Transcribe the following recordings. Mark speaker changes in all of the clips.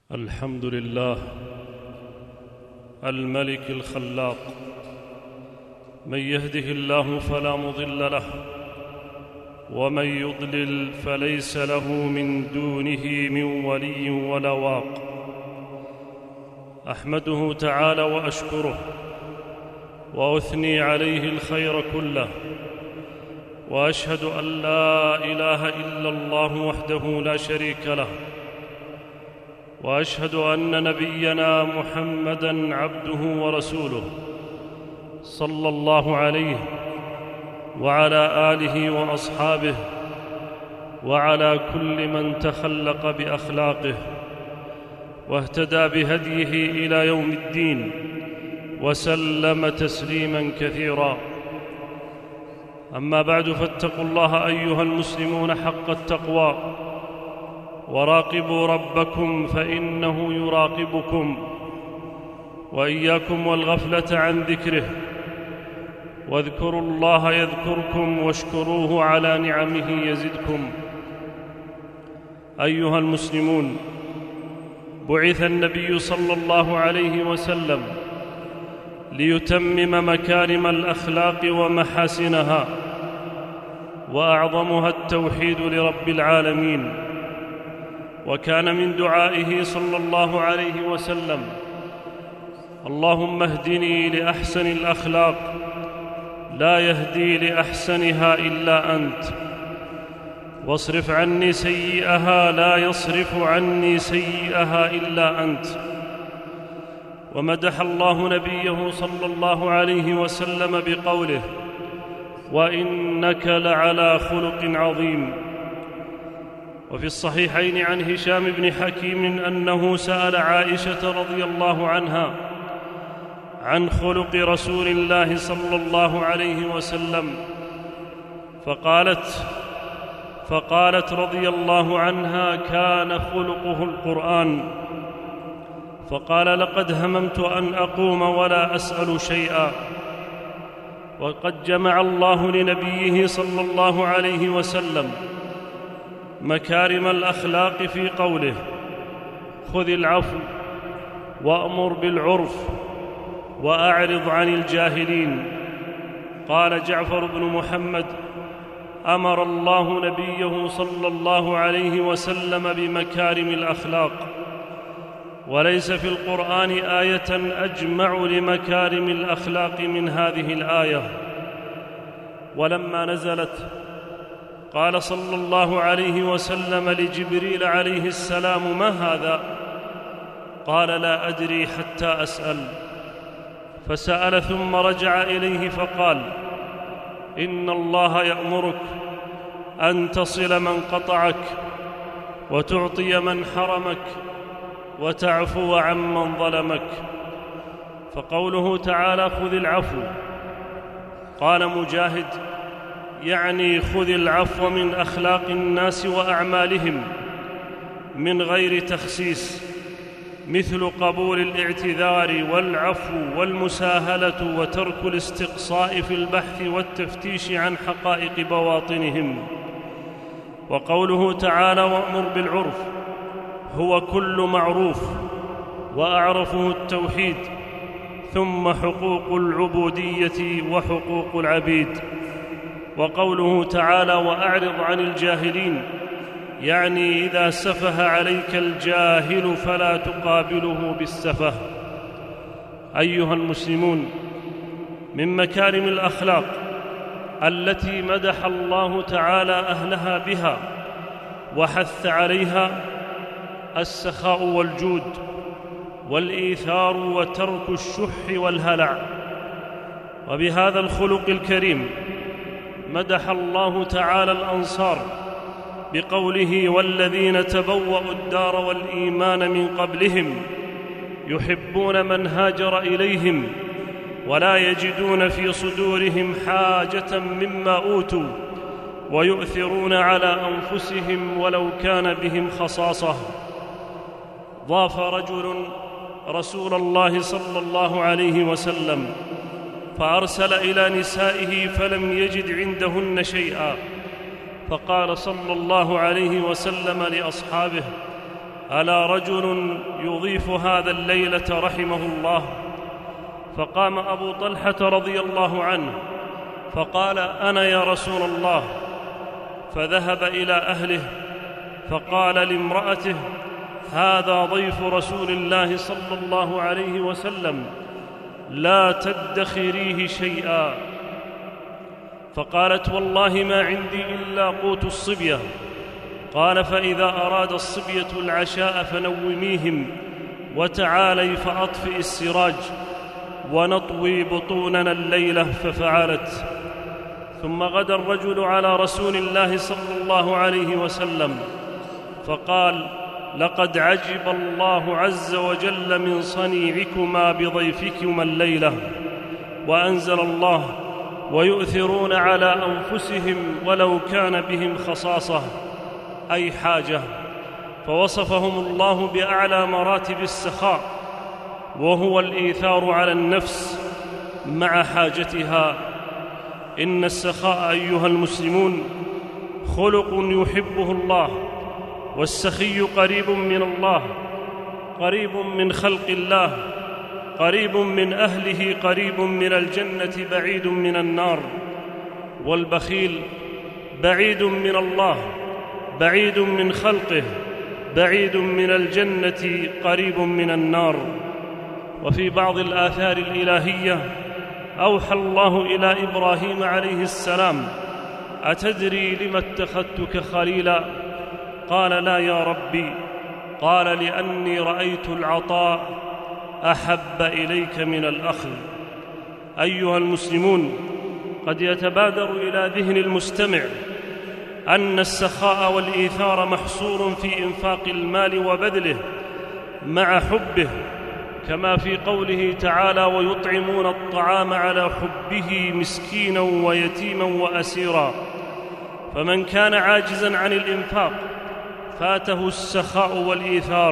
Speaker 1: الحمد لله الملك الخلاق، من يهده الله فلا مضل له، ومن يضلل فليس له من دونه من ولي ولا واق. أحمده تعالى وأشكره وأثني عليه الخير كله، وأشهد أن لا إله إلا الله وحده لا شريك له، وأشهد أن نبينا محمدًا عبده ورسوله صلى الله عليه وعلى آله وأصحابه وعلى كل من تخلق بأخلاقه واهتدى بهديه إلى يوم الدين، وسلم تسليماً كثيراً. أما بعد، فاتقوا الله أيها المسلمون حق التقوى، وراقبوا ربكم فإنه يراقبكم، وإياكم والغفلة عن ذكره، واذكروا الله يذكركم واشكروه على نعمه يزدكم. أيها المسلمون، بعث النبي صلى الله عليه وسلم ليتمم مكارم الأخلاق ومحاسنها، وأعظمها التوحيد لرب العالمين. وكان من دعائه صلى الله عليه وسلم: اللهم اهدني لأحسن الأخلاق، لا يهدي لأحسنها إلا أنت، واصرف عني سيئها، لا يصرف عني سيئها إلا أنت. ومدح الله نبيه صلى الله عليه وسلم بقوله: وإنك لعلى خلق عظيم. وفي الصحيحين عن هشام بن حكيم أنه سأل عائشة رضي الله عنها عن خلق رسول الله صلى الله عليه وسلم، فقالت رضي الله عنها: كان خلقه القرآن. فقال: لقد هممت أن أقوم ولا أسأل شيئا. وقد جمع الله لنبيه صلى الله عليه وسلم مكارم الأخلاق في قوله: خذ العفو وأمر بالعرف وأعرض عن الجاهلين. قال جعفر بن محمد: أمر الله نبيه صلى الله عليه وسلم بمكارم الأخلاق، وليس في القرآن آية أجمع لمكارم الأخلاق من هذه الآية. ولما نزلت قال صلى الله عليه وسلم لجبريل عليه السلام: ما هذا؟ قال: لا أدري حتى أسأل. فسأل ثم رجع إليه فقال: إن الله يأمرك أن تصل من قطعك، وتعطي من حرمك، وتعفو عمن ظلمك. فقوله تعالى: خذ العفو، قال مجاهد: يعني خذ العفو من أخلاق الناس وأعمالهم من غير تخسيس، مثل قبول الاعتذار والعفو والمساهلة وترك الاستقصاء في البحث والتفتيش عن حقائق بواطنهم. وقوله تعالى: وأمر بالعرف، هو كل معروف، وأعرفه التوحيد، ثم حقوق العبودية وحقوق العبيد. وقوله تعالى: وأعرض عن الجاهلين، يعني إذا سفه عليك الجاهل فلا تقابله بالسفه. أيها المسلمون، من مكارم الأخلاق التي مدح الله تعالى أهلها بها وحث عليها السخاء والجود والإيثار وترك الشح والهلع. وبهذا الخلق الكريم مدح الله تعالى الأنصار بقوله: والذين تبوأوا الدار والإيمان من قبلهم يحبون من هاجر إليهم ولا يجدون في صدورهم حاجة مما أوتوا ويؤثرون على أنفسهم ولو كان بهم خصاصة. ضاف رجل رسول الله صلى الله عليه وسلم فأرسل إلى نسائه فلم يجد عندهن شيئا، فقال صلى الله عليه وسلم لأصحابه: ألا رجل يضيف هذا الليلة رحمه الله؟ فقام أبو طلحة رضي الله عنه فقال: أنا يا رسول الله. فذهب إلى أهله فقال لامرأته: هذا ضيف رسول الله صلى الله عليه وسلم، لا تدخريه شيئا. فقالت: والله ما عندي إلا قوت الصبية. قال: فإذا أراد الصبية العشاء فنوميهم وتعالي فأطفئ السراج ونطوي بطوننا الليلة. ففعلت. ثم غدا الرجل على رسول الله صلى الله عليه وسلم فقال: لقد عجب الله عز وجل من صنيعكما بضيفكما الليلة. وأنزل الله: ويؤثرون على أنفسهم ولو كان بهم خصاصة، أي حاجة. فوصفهم الله بأعلى مراتب السخاء، وهو الإيثار على النفس مع حاجتها. إن السخاء أيها المسلمون خلق يحبه الله، والسخي قريب من الله، قريب من خلق الله، قريب من أهله، قريب من الجنة، بعيد من النار. والبخيل بعيد من الله، بعيد من خلقه، بعيد من الجنة، قريب من النار. وفي بعض الآثار الإلهية أوحى الله إلى إبراهيم عليه السلام: أتدري لم اتخذتك خليلا؟ قال: لا يا ربي. قال: لأني رأيت العطاء أحب إليك من الأخذ. أيها المسلمون، قد يتبادر إلى ذهن المستمع أن السخاء والإيثار محصور في إنفاق المال وبذله مع حبه، كما في قوله تعالى: ويطعمون الطعام على حبه مسكينا ويتيما وأسيرا. فمن كان عاجزا عن الإنفاق فاته السخاء والإيثار،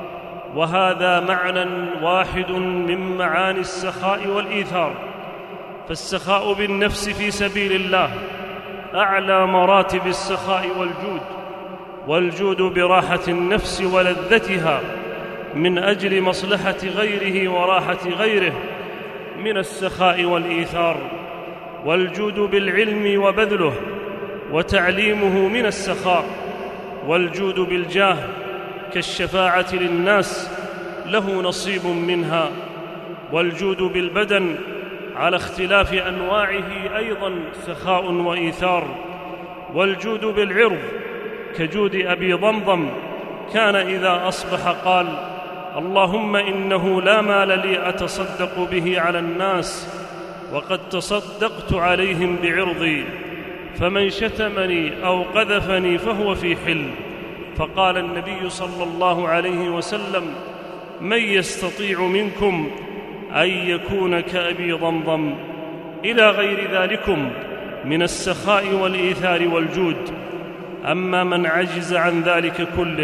Speaker 1: وهذا معنى واحد من معاني السخاء والإيثار. فالسخاء بالنفس في سبيل الله أعلى مراتب السخاء والجود، والجود براحة النفس ولذتها من أجل مصلحة غيره وراحة غيره من السخاء والإيثار. والجود بالعلم وبذله وتعليمه من السخاء. والجود بالجاه كالشفاعة للناس له نصيب منها. والجود بالبدن على اختلاف أنواعه أيضا سخاء وإيثار. والجود بالعرض كجود أبي ضمضم، كان إذا أصبح قال: اللهم إنه لا مال لي أتصدق به على الناس، وقد تصدقت عليهم بعرضي، فمن شتمني أو قذفني فهو في حل. فقال النبي صلى الله عليه وسلم: من يستطيع منكم أن يكون كأبي ضمضم، إلى غير ذلكم من السخاء والإيثار والجود. أما من عجز عن ذلك كله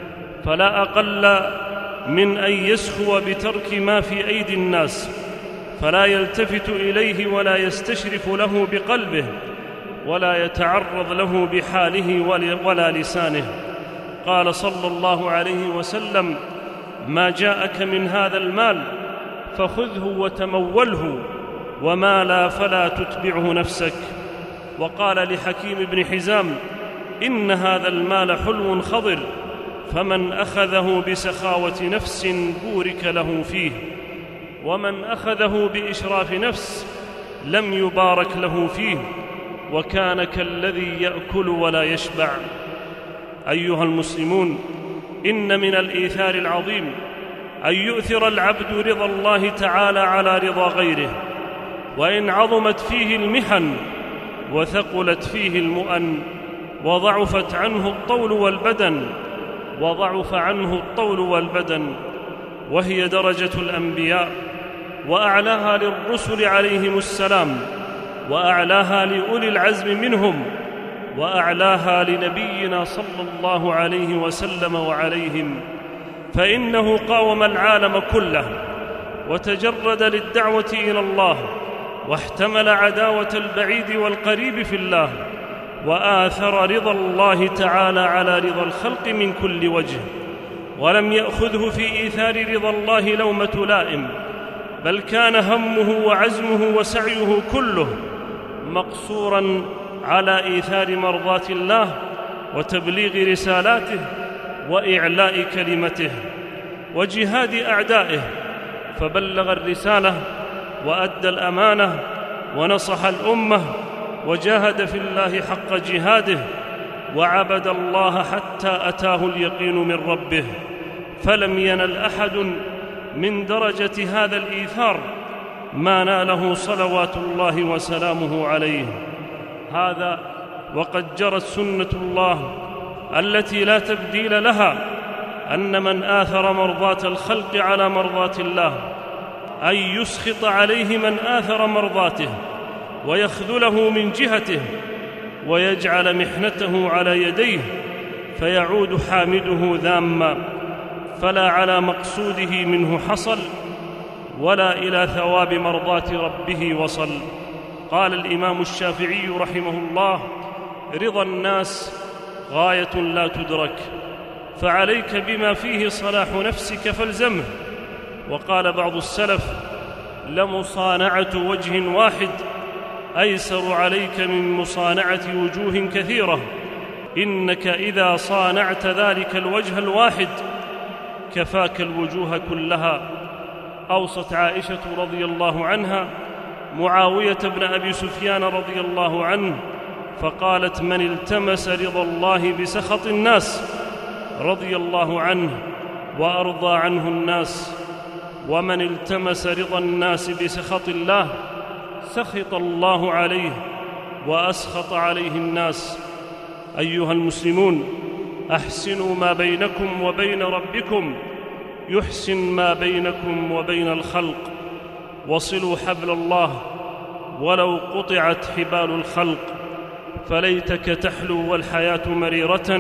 Speaker 1: فلا أقل من أن يسخو بترك ما في أيدي الناس، فلا يلتفت إليه ولا يستشرف له بقلبه، ولا يتعرض له بحاله ولا لسانه. قال صلى الله عليه وسلم: ما جاءك من هذا المال فخذه وتموله، وما لا فلا تتبعه نفسك. وقال لحكيم بن حزام: إن هذا المال حلو خضر، فمن أخذه بسخاوة نفس بورك له فيه، ومن أخذه بإشراف نفس لم يبارك له فيه، وكان كالذي يأكل ولا يشبع. أيها المسلمون، إن من الإيثار العظيم أن يؤثر العبد رضا الله تعالى على رضا غيره، وإن عظمت فيه المحن وثقلت فيه المؤن وضعف عنه الطول والبدن، وهي درجة الأنبياء، وأعلاها للرسل عليهم السلام، وأعلاها لأولي العزم منهم، وأعلاها لنبينا صلى الله عليه وسلم وعليهم. فإنه قاوم العالم كله وتجرد للدعوة إلى الله، واحتمل عداوة البعيد والقريب في الله، وآثر رضا الله تعالى على رضا الخلق من كل وجه. ولم يأخذه في إيثار رضا الله لومة لائم، بل كان همه وعزمه وسعيه كله مقصوراً على إيثار مرضاة الله وتبليغ رسالاته وإعلاء كلمته وجهاد أعدائه، فبلغ الرسالة وأدى الأمانة ونصح الأمة وجاهد في الله حق جهاده، وعبد الله حتى أتاه اليقين من ربه، فلم ينل أحد من درجة هذا الإيثار ما ناله صلوات الله وسلامه عليه. هذا وقد جرت سنة الله التي لا تبديل لها، أن من آثر مرضاة الخلق على مرضاة الله، أي يسخط عليه من آثر مرضاته ويخذله من جهته ويجعل محنته على يديه، فيعود حامده ذاما، فلا على مقصوده منه حصل ولا إلى ثواب مرضاة ربه وصل. قال الإمام الشافعي رحمه الله: رضا الناس غاية لا تدرك، فعليك بما فيه صلاح نفسك فالزمه. وقال بعض السلف: لمصانعة وجه واحد أيسر عليك من مصانعة وجوه كثيرة، إنك إذا صانعت ذلك الوجه الواحد كفاك الوجوه كلها. أوصت عائشة رضي الله عنها معاوية بن أبي سفيان رضي الله عنه فقالت: من التمس رضا الله بسخط الناس رضي الله عنه وأرضى عنه الناس، ومن التمس رضا الناس بسخط الله سخط الله عليه وأسخط عليه الناس. أيها المسلمون، أحسنوا ما بينكم وبين ربكم يحسن ما بينكم وبين الخلق، وصلوا حبل الله ولو قطعت حبال الخلق، فليتك تحلو والحياة مريرة،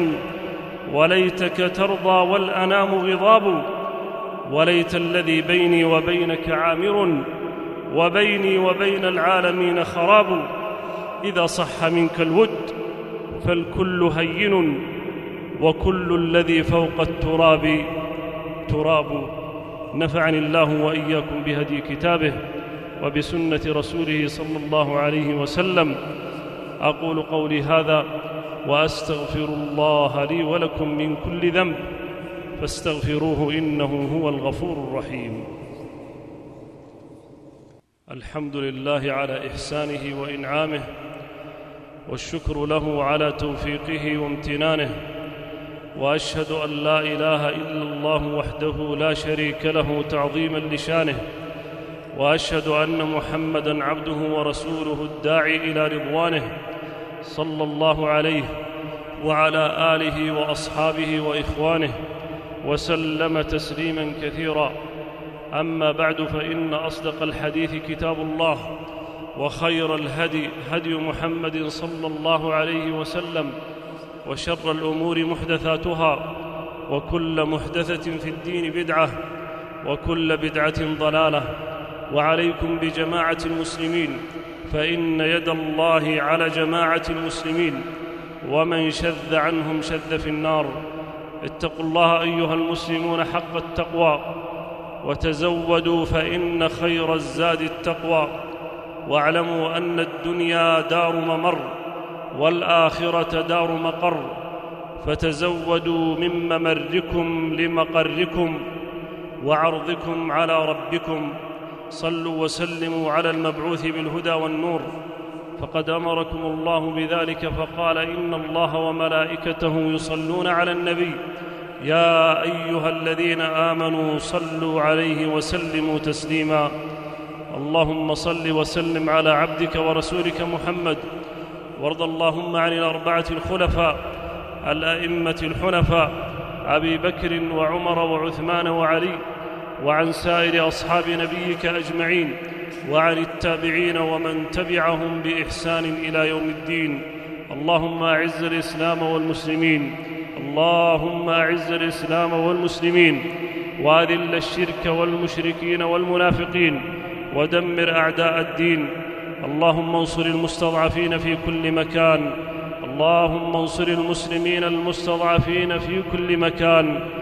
Speaker 1: وليتك ترضى والأنام غضاب، وليت الذي بيني وبينك عامر، وبيني وبين العالمين خراب. إذا صح منك الود فالكل هين، وكل الذي فوق التراب تراب. نفعني الله وإياكم بهدي كتابه وبسنة رسوله صلى الله عليه وسلم. أقول قولي هذا وأستغفر الله لي ولكم من كل ذنب، فاستغفروه إنه هو الغفور الرحيم. الحمد لله على إحسانه وإنعامه، والشكر له على توفيقه وامتنانه، وأشهد أن لا إله إلا الله وحده لا شريك له تعظيما لشانه، وأشهد أن محمدًا عبده ورسوله الداعي إلى رضوانه، صلى الله عليه وعلى آله وأصحابه وإخوانه وسلم تسليماً كثيراً. أما بعد، فإن أصدق الحديث كتاب الله، وخير الهدي هدي محمد صلى الله عليه وسلم، وشر الأمور محدثاتها، وكل محدثة في الدين بدعة، وكل بدعة ضلالة. وعليكم بجماعة المسلمين، فإن يد الله على جماعة المسلمين، ومن شذ عنهم شذ في النار. اتقوا الله أيها المسلمون حق التقوى، وتزودوا فإن خير الزاد التقوى، واعلموا أن الدنيا دار ممر والآخرة دار مقر، فتزودوا من ممركم لمقركم وعرضكم على ربكم. صلوا وسلموا على المبعوث بالهدى والنور، فقد أمركم الله بذلك فقال: إن الله وملائكته يصلون على النبي يا أيها الذين آمنوا صلوا عليه وسلموا تسليما. اللهم صل وسلم على عبدك ورسولك محمد، وارض اللهم عن الأربعة الخلفاء الأئمة الحنفاء أبي بكر وعمر وعثمان وعلي، وعن سائر أصحاب نبيك أجمعين، وعن التابعين ومن تبعهم بإحسان إلى يوم الدين. اللهم أعز الإسلام والمسلمين، اللهم أعز الإسلام والمسلمين، وأذل الشرك والمشركين والمنافقين، ودمر أعداء الدين. اللهم انصر المستضعفين في كل مكان، اللهم انصر المسلمين المستضعفين في كل مكان.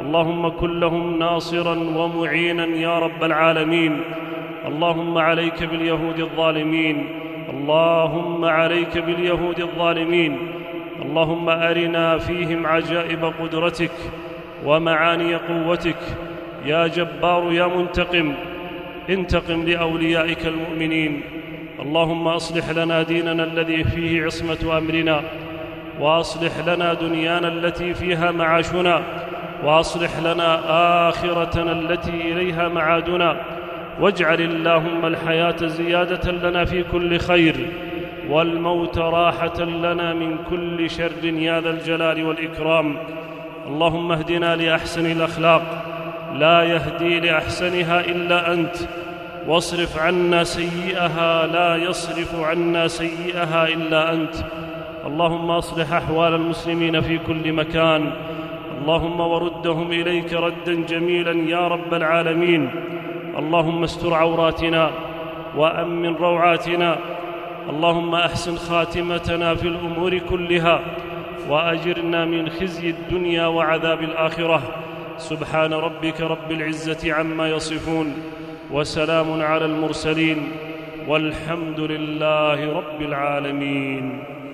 Speaker 1: اللهم كن لهم ناصرا ومعينا يا رب العالمين. اللهم عليك باليهود الظالمين، اللهم عليك باليهود الظالمين. اللهم أرنا فيهم عجائب قدرتك ومعاني قوتك يا جبار يا منتقم، انتقم لأوليائك المؤمنين. اللهم أصلح لنا ديننا الذي فيه عصمة أمرنا، وأصلح لنا دنيانا التي فيها معاشنا، وأصلح لنا آخرتنا التي إليها معادنا. واجعل اللهم الحياة زيادة لنا في كل خير، والموت راحة لنا من كل شر يا ذا الجلال والإكرام. اللهم اهدنا لأحسن الأخلاق، لا يهدي لأحسنها إلا أنت، واصرف عنا سيئها، لا يصرف عنا سيئها إلا أنت. اللهم أصلح أحوال المسلمين في كل مكان، اللهم وردهم إليك ردا جميلا يا رب العالمين. اللهم استر عوراتنا وأمن روعاتنا، اللهم أحسن خاتمتنا في الأمور كلها، وأجرنا من خزي الدنيا وعذاب الآخرة. سبحان ربك رب العزة عما يصفون، وسلام على المرسلين، والحمد لله رب العالمين.